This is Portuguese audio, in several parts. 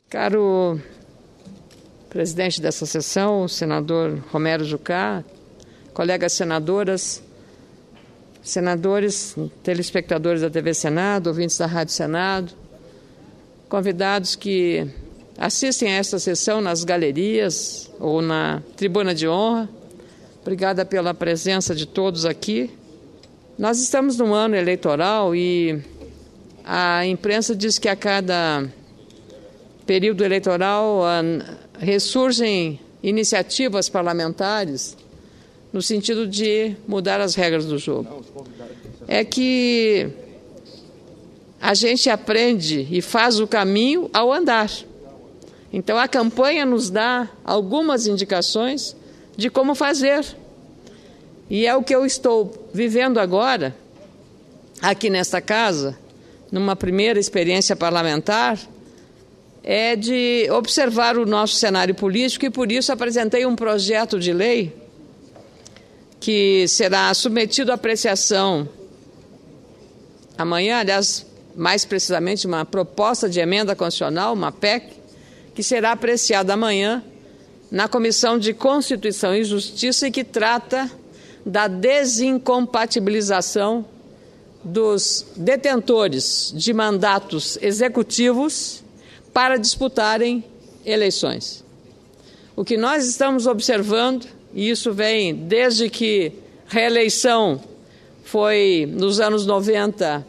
Caro presidente dessa sessão, o senador Romero Jucá, colegas senadoras, senadores, telespectadores da TV Senado, ouvintes da Rádio Senado, convidados que assistem a esta sessão nas galerias ou na tribuna de honra, obrigada pela presença de todos aqui. Nós estamos num ano eleitoral e a imprensa diz que a cada período eleitoral ressurgem iniciativas parlamentares no sentido de mudar as regras do jogo. É que a gente aprende e faz o caminho ao andar. Então, a campanha nos dá algumas indicações de como fazer. E é o que eu estou vivendo agora, aqui nesta casa, numa primeira experiência parlamentar, é de observar o nosso cenário político e, por isso, apresentei um projeto de lei que será submetido à apreciação amanhã, aliás, mais precisamente, uma proposta de emenda constitucional, uma PEC, que será apreciada amanhã na Comissão de Constituição e Justiça e que trata da desincompatibilização dos detentores de mandatos executivos para disputarem eleições. O que nós estamos observando, e isso vem desde que reeleição foi, nos anos 90,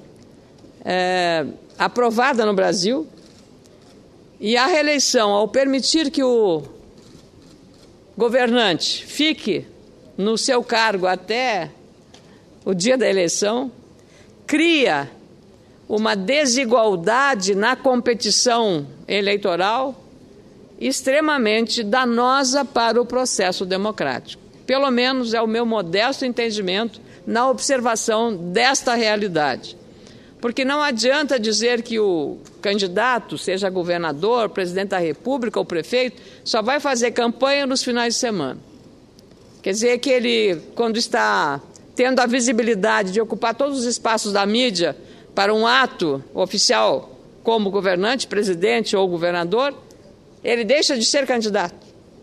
aprovada no Brasil, e a reeleição, ao permitir que o governante fique no seu cargo até o dia da eleição, cria uma desigualdade na competição eleitoral extremamente danosa para o processo democrático. Pelo menos é o meu modesto entendimento na observação desta realidade. Porque não adianta dizer que o candidato, seja governador, presidente da República ou prefeito, só vai fazer campanha nos finais de semana. Quer dizer que ele, quando está tendo a visibilidade de ocupar todos os espaços da mídia para um ato oficial como governante, presidente ou governador, ele deixa de ser candidato.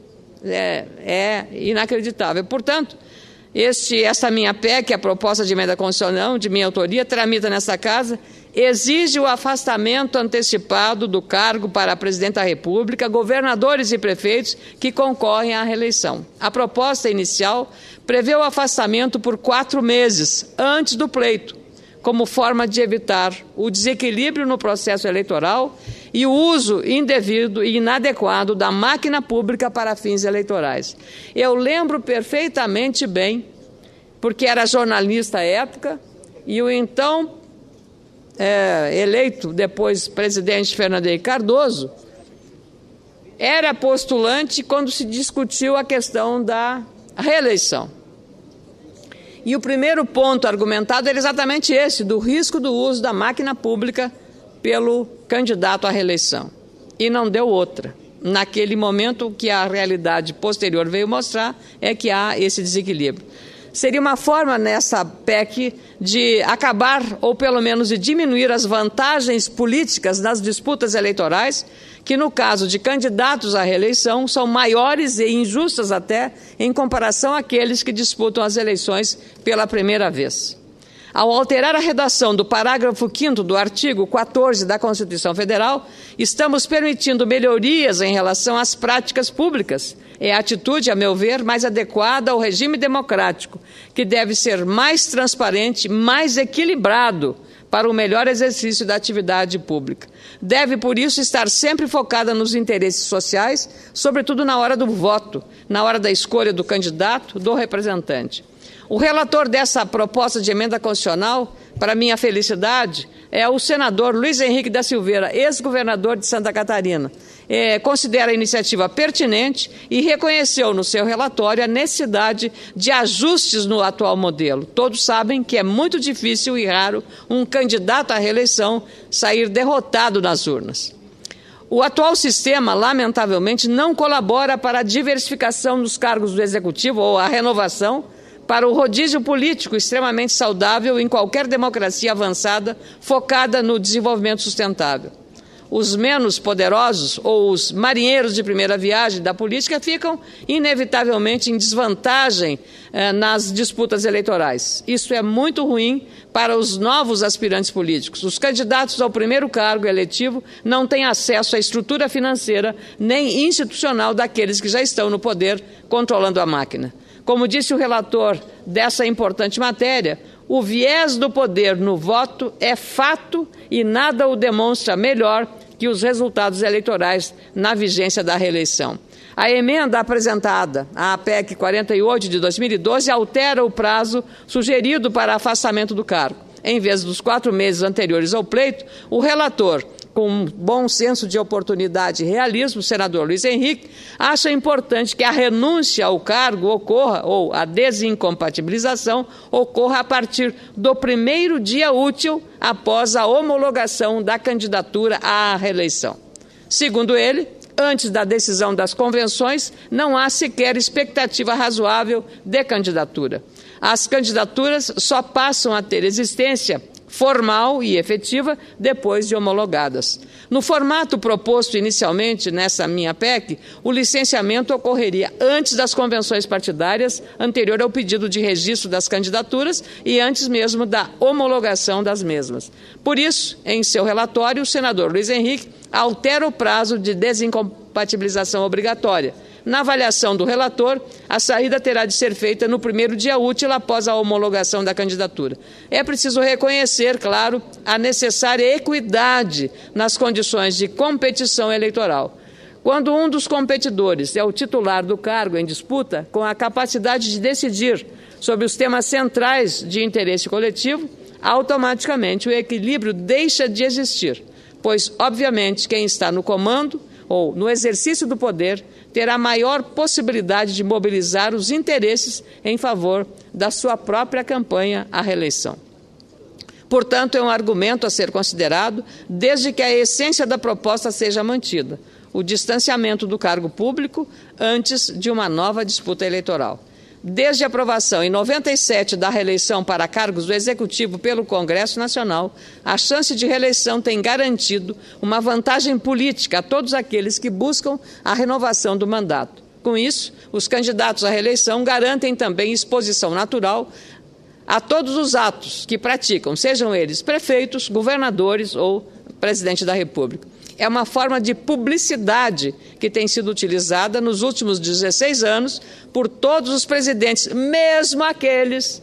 É inacreditável. Portanto, esta minha PEC, a proposta de emenda constitucional, de minha autoria, tramita nesta casa, exige o afastamento antecipado do cargo para presidente da República, governadores e prefeitos que concorrem à reeleição. A proposta inicial prevê o afastamento por 4 meses antes do pleito, como forma de evitar o desequilíbrio no processo eleitoral e o uso indevido e inadequado da máquina pública para fins eleitorais. Eu lembro perfeitamente bem, porque era jornalista à época, e o então eleito, depois presidente Fernando Henrique Cardoso, era postulante quando se discutiu a questão da reeleição. E o primeiro ponto argumentado era exatamente esse, do risco do uso da máquina pública pelo candidato à reeleição. E não deu outra. Naquele momento, o que a realidade posterior veio mostrar é que há esse desequilíbrio. Seria uma forma, nessa PEC, de acabar, ou pelo menos de diminuir as vantagens políticas nas disputas eleitorais, que no caso de candidatos à reeleição são maiores e injustas até em comparação àqueles que disputam as eleições pela primeira vez. Ao alterar a redação do parágrafo 5º do artigo 14 da Constituição Federal, estamos permitindo melhorias em relação às práticas públicas. É a atitude, a meu ver, mais adequada ao regime democrático, que deve ser mais transparente, mais equilibrado para o melhor exercício da atividade pública. Deve, por isso, estar sempre focada nos interesses sociais, sobretudo na hora do voto, na hora da escolha do candidato, do representante. O relator dessa proposta de emenda constitucional, para minha felicidade, é o senador Luiz Henrique da Silveira, ex-governador de Santa Catarina. Considera a iniciativa pertinente e reconheceu no seu relatório a necessidade de ajustes no atual modelo. Todos sabem que é muito difícil e raro um candidato à reeleição sair derrotado nas urnas. O atual sistema, lamentavelmente, não colabora para a diversificação dos cargos do Executivo ou a renovação, para o rodízio político extremamente saudável em qualquer democracia avançada focada no desenvolvimento sustentável. os menos poderosos ou os marinheiros de primeira viagem da política ficam inevitavelmente em desvantagem nas disputas eleitorais. Isso é muito ruim para os novos aspirantes políticos. Os candidatos ao primeiro cargo eletivo não têm acesso à estrutura financeira nem institucional daqueles que já estão no poder controlando a máquina. Como disse o relator dessa importante matéria, o viés do poder no voto é fato e nada o demonstra melhor que os resultados eleitorais na vigência da reeleição. A emenda apresentada à PEC 48 de 2012 altera o prazo sugerido para afastamento do cargo. Em vez dos 4 meses anteriores ao pleito, o relator, com bom senso de oportunidade e realismo, o senador Luiz Henrique, acha importante que a renúncia ao cargo ocorra, ou a desincompatibilização ocorra a partir do primeiro dia útil após a homologação da candidatura à reeleição. Segundo ele, antes da decisão das convenções, não há sequer expectativa razoável de candidatura. As candidaturas só passam a ter existência formal e efetiva depois de homologadas. No formato proposto inicialmente nessa minha PEC, o licenciamento ocorreria antes das convenções partidárias, anterior ao pedido de registro das candidaturas e antes mesmo da homologação das mesmas. Por isso, em seu relatório, o senador Luiz Henrique altera o prazo de desincompatibilização obrigatória. Na avaliação do relator, a saída terá de ser feita no primeiro dia útil após a homologação da candidatura. É preciso reconhecer, claro, a necessária equidade nas condições de competição eleitoral. Quando um dos competidores é o titular do cargo em disputa, com a capacidade de decidir sobre os temas centrais de interesse coletivo, automaticamente o equilíbrio deixa de existir, pois, obviamente, quem está no comando ou no exercício do poder terá maior possibilidade de mobilizar os interesses em favor da sua própria campanha à reeleição. Portanto, é um argumento a ser considerado desde que a essência da proposta seja mantida, o distanciamento do cargo público antes de uma nova disputa eleitoral. Desde a aprovação em 97 da reeleição para cargos do Executivo pelo Congresso Nacional, a chance de reeleição tem garantido uma vantagem política a todos aqueles que buscam a renovação do mandato. Com isso, os candidatos à reeleição garantem também exposição natural a todos os atos que praticam, sejam eles prefeitos, governadores ou presidente da República. É uma forma de publicidade que tem sido utilizada nos últimos 16 anos por todos os presidentes, mesmo aqueles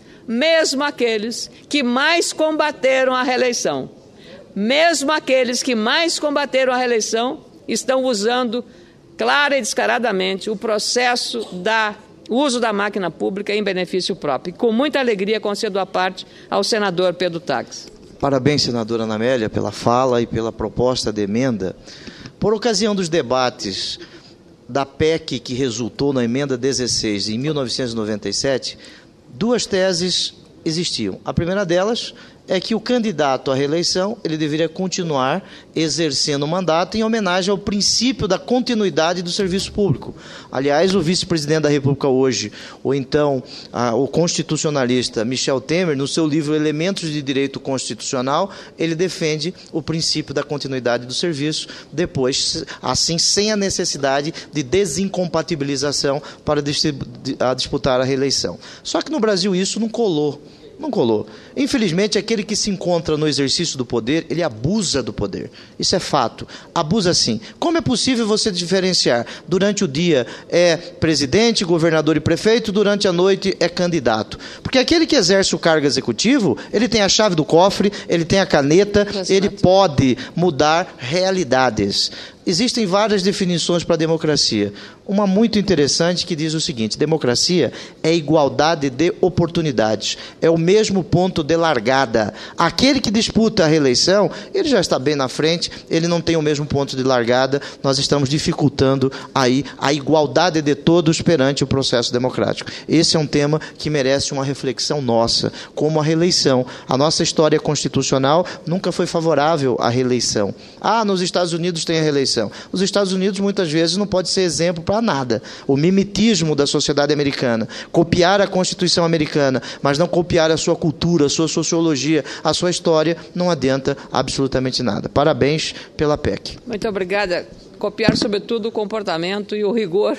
que mais combateram a reeleição. Mesmo aqueles que mais combateram a reeleição estão usando clara e descaradamente o processo o uso da máquina pública em benefício próprio. E com muita alegria concedo a parte ao senador Pedro Taques. Parabéns, senadora Ana Amélia, pela fala e pela proposta de emenda. Por ocasião dos debates da PEC que resultou na emenda 16 em 1997, 2 teses existiam. A primeira delas é que o candidato à reeleição ele deveria continuar exercendo o mandato em homenagem ao princípio da continuidade do serviço público. Aliás, o vice-presidente da República hoje, ou então o constitucionalista Michel Temer, no seu livro Elementos de Direito Constitucional, ele defende o princípio da continuidade do serviço, depois, assim, sem a necessidade de desincompatibilização para disputar a reeleição. Só que no Brasil isso não colou. Não colou. Infelizmente, aquele que se encontra no exercício do poder, ele abusa do poder. Isso é fato. Abusa sim. Como é possível você diferenciar? Durante o dia é presidente, governador e prefeito, durante a noite é candidato. Porque aquele que exerce o cargo executivo, ele tem a chave do cofre, ele tem a caneta, ele pode mudar realidades. Existem várias definições para a democracia. Uma muito interessante que diz o seguinte: democracia é igualdade de oportunidades, é o mesmo ponto de largada. Aquele que disputa a reeleição, ele já está bem na frente, ele não tem o mesmo ponto de largada, nós estamos dificultando aí a igualdade de todos perante o processo democrático. Esse é um tema que merece uma reflexão nossa, como a reeleição. A nossa história constitucional nunca foi favorável à reeleição. Nos Estados Unidos tem a reeleição. eleição. Os Estados Unidos, muitas vezes, não pode ser exemplo para nada. O mimetismo da sociedade americana. Copiar a Constituição americana, mas não copiar a sua cultura, a sua sociologia, a sua história, não adianta absolutamente nada. Parabéns pela PEC. Muito obrigada. Copiar, sobretudo, o comportamento e o rigor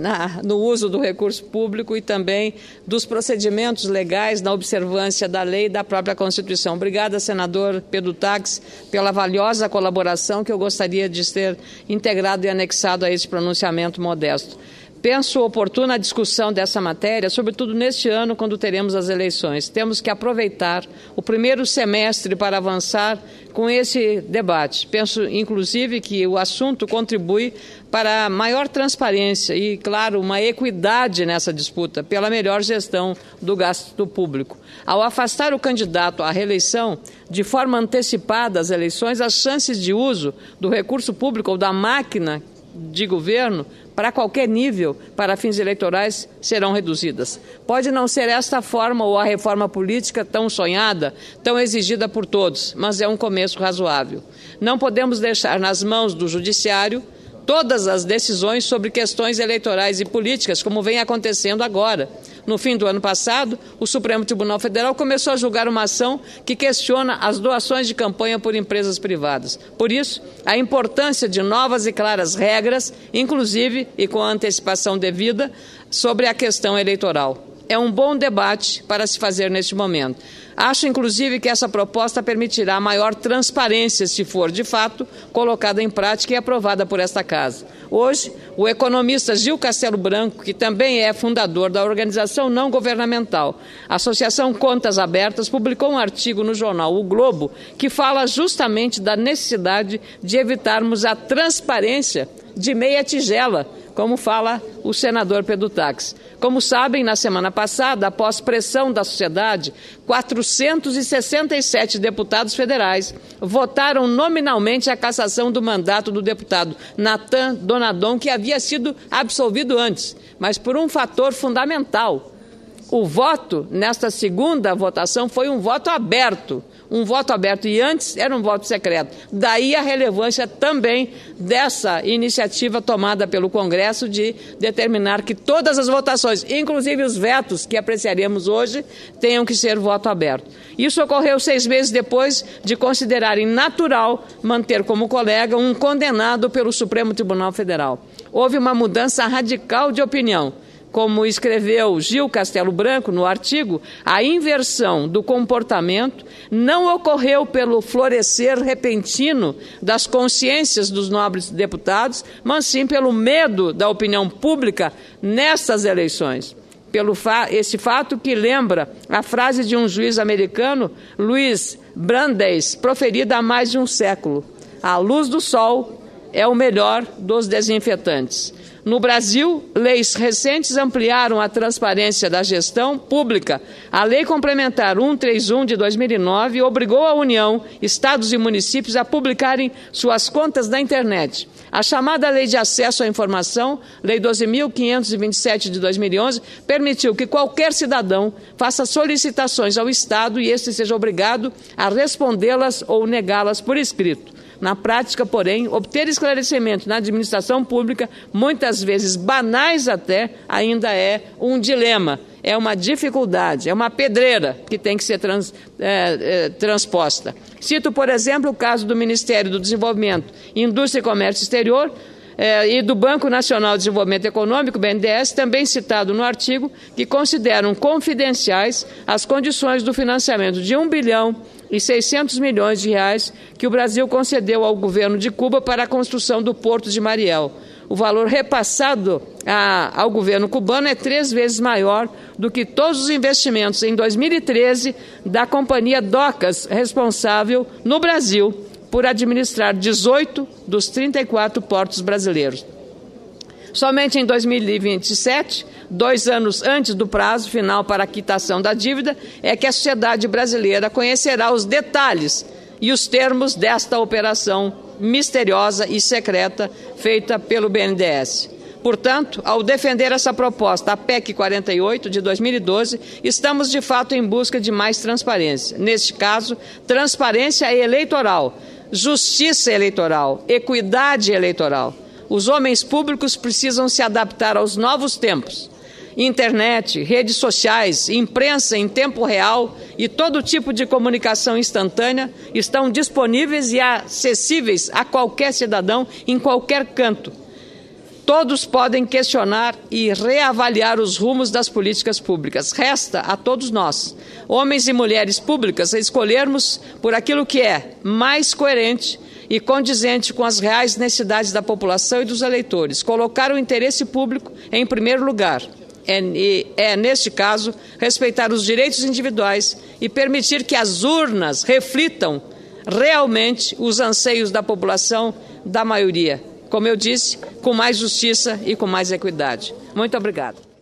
no uso do recurso público e também dos procedimentos legais na observância da lei e da própria Constituição. Obrigada, senador Pedro Taques, pela valiosa colaboração que eu gostaria de ter integrado e anexado a esse pronunciamento modesto. Penso oportuna a discussão dessa matéria, sobretudo neste ano, quando teremos as eleições. Temos que aproveitar o primeiro semestre para avançar com esse debate. Penso, inclusive, que o assunto contribui para maior transparência e, claro, uma equidade nessa disputa, pela melhor gestão do gasto público. Ao afastar o candidato à reeleição de forma antecipada às eleições, as chances de uso do recurso público ou da máquina de governo para qualquer nível, para fins eleitorais, serão reduzidas. Pode não ser esta forma ou a reforma política tão sonhada, tão exigida por todos, mas é um começo razoável. Não podemos deixar nas mãos do Judiciário todas as decisões sobre questões eleitorais e políticas, como vem acontecendo agora. No fim do ano passado, o Supremo Tribunal Federal começou a julgar uma ação que questiona as doações de campanha por empresas privadas. Por isso, a importância de novas e claras regras, inclusive e com a antecipação devida, sobre a questão eleitoral. É um bom debate para se fazer neste momento. Acho, inclusive, que essa proposta permitirá maior transparência, se for, de fato, colocada em prática e aprovada por esta Casa. Hoje, o economista Gil Castelo Branco, que também é fundador da organização não governamental Associação Contas Abertas, publicou um artigo no jornal O Globo que fala justamente da necessidade de evitarmos a transparência de meia tigela, como fala o senador Pedro Taques. Como sabem, na semana passada, após pressão da sociedade, 467 deputados federais votaram nominalmente a cassação do mandato do deputado Natan Donadon, que havia sido absolvido antes, mas por um fator fundamental. O voto nesta segunda votação foi um voto aberto. E antes era um voto secreto. Daí a relevância também dessa iniciativa tomada pelo Congresso de determinar que todas as votações, inclusive os vetos que apreciaremos hoje, tenham que ser voto aberto. Isso ocorreu 6 meses depois de considerarem natural manter como colega um condenado pelo Supremo Tribunal Federal. Houve uma mudança radical de opinião. Como escreveu Gil Castelo Branco no artigo, a inversão do comportamento não ocorreu pelo florescer repentino das consciências dos nobres deputados, mas sim pelo medo da opinião pública nestas eleições. Esse fato que lembra a frase de um juiz americano, Louis Brandeis, proferida há mais de um século: a luz do sol é o melhor dos desinfetantes. No Brasil, leis recentes ampliaram a transparência da gestão pública. A Lei Complementar 131 de 2009 obrigou a União, estados e municípios a publicarem suas contas na internet. A chamada Lei de Acesso à Informação, Lei 12.527 de 2011, permitiu que qualquer cidadão faça solicitações ao Estado e este seja obrigado a respondê-las ou negá-las por escrito. Na prática, porém, obter esclarecimento na administração pública, muitas vezes banais até, ainda é um dilema, é uma dificuldade, é uma pedreira que tem que ser transposta. Cito, por exemplo, o caso do Ministério do Desenvolvimento, Indústria e Comércio Exterior, e do Banco Nacional de Desenvolvimento Econômico, BNDES, também citado no artigo, que consideram confidenciais as condições do financiamento de R$ 1,6 bilhão que o Brasil concedeu ao governo de Cuba para a construção do Porto de Mariel. O valor repassado ao governo cubano é 3 vezes maior do que todos os investimentos em 2013 da companhia Docas, responsável no Brasil por administrar 18 dos 34 portos brasileiros. Somente em 2027, 2 anos antes do prazo final para a quitação da dívida, é que a sociedade brasileira conhecerá os detalhes e os termos desta operação misteriosa e secreta feita pelo BNDES. Portanto, ao defender essa proposta, a PEC 48 de 2012, estamos de fato em busca de mais transparência. Neste caso, transparência eleitoral, justiça eleitoral, equidade eleitoral. Os homens públicos precisam se adaptar aos novos tempos. Internet, redes sociais, imprensa em tempo real e todo tipo de comunicação instantânea estão disponíveis e acessíveis a qualquer cidadão em qualquer canto. Todos podem questionar e reavaliar os rumos das políticas públicas. Resta a todos nós, homens e mulheres públicas, escolhermos por aquilo que é mais coerente e condizente com as reais necessidades da população e dos eleitores. Colocar o interesse público em primeiro lugar. Neste caso, respeitar os direitos individuais e permitir que as urnas reflitam realmente os anseios da população, da maioria. Como eu disse, com mais justiça e com mais equidade. Muito obrigada.